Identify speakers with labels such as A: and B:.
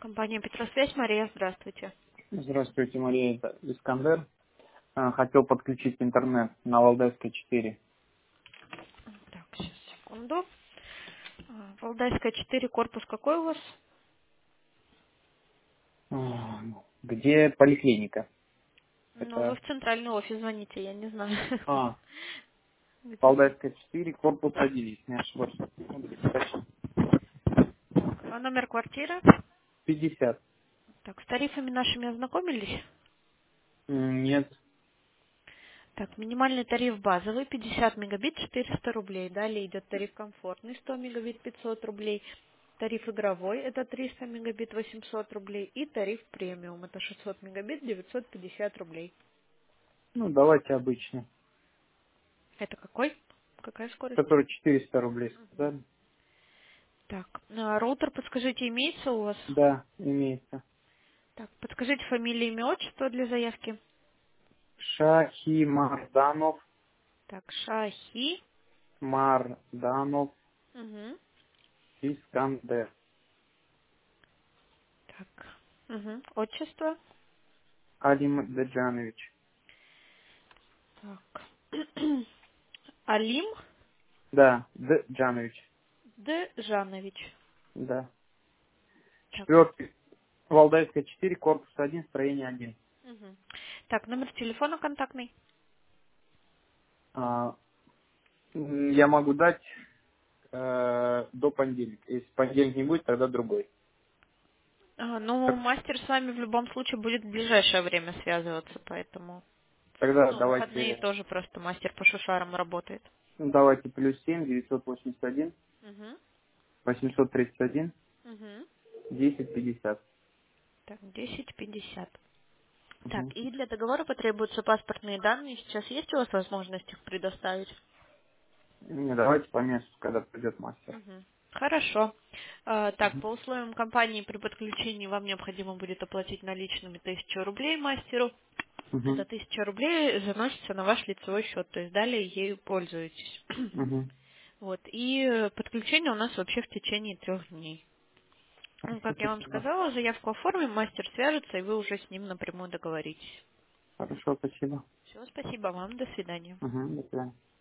A: Компания Петросвязь, Мария, здравствуйте.
B: Здравствуйте, Мария, это Искандер. Хотел подключить интернет на Валдайской 4.
A: Так, сейчас, секунду. Валдайская 4, корпус какой у вас?
B: Где поликлиника?
A: Ну, вы
B: Это
A: в центральный офис звоните, я не знаю.
B: а,
A: Где?
B: Валдайская 4, корпус 1, если не ошибаюсь. Секундочку.
A: Так, а номер квартиры?
B: 50.
A: Так, с тарифами нашими ознакомились?
B: Нет.
A: Так, минимальный тариф базовый, 50 мегабит, 400 рублей. Далее идет тариф комфортный, 100 мегабит, 500 рублей. Тариф игровой, это 300 мегабит, 800 рублей. И тариф премиум, это 600 мегабит, 950 рублей.
B: Ну, давайте обычный.
A: Это какой? Какая скорость?
B: Который 400 рублей сказали.
A: Так, роутер, подскажите, имеется у вас?
B: Да, имеется.
A: Так, подскажите фамилию, имя, отчество для заявки.
B: Шахи Марданов.
A: Так, Шахи.
B: Марданов
A: Угу.
B: Искандер.
A: Так. Угу. Отчество.
B: Алим Деджанович.
A: Так. Алим
B: Да, Деджанович.
A: Д. Жанович.
B: Да.
A: Так.
B: Четвертый. Валдайская 4, корпус 1, строение 1.
A: Угу. Так, номер телефона контактный.
B: Я могу дать до понедельника. Если понедельник не будет, тогда другой.
A: Ну,
B: Так,
A: мастер с вами в любом случае будет в ближайшее время связываться, поэтому...
B: тогда
A: Ну, в выходные
B: давайте,
A: тоже просто мастер по шушарам работает.
B: давайте +7 981
A: Угу.
B: 831
A: Угу.
B: 1050.
A: Так, 10:50. Так,
B: Угу.
A: и для договора потребуются паспортные данные. Сейчас есть у вас возможность их предоставить?
B: Не, давайте по месту, когда придет мастер.
A: Мгм. Хорошо. Так, по условиям компании при подключении вам необходимо будет оплатить наличными 1000 рублей мастеру.
B: Угу.
A: Эта 1000 рублей заносится на ваш лицевой счет, то есть далее ею пользуетесь.
B: Угу.
A: Вот. И подключение у нас вообще в течение 3 дней. Ну,
B: Хорошо,
A: как я вам
B: спасибо.
A: сказала, заявку оформим, мастер свяжется, и вы уже с ним напрямую договоритесь.
B: Хорошо, спасибо.
A: Все, спасибо вам, до свидания.
B: Угу. До свидания.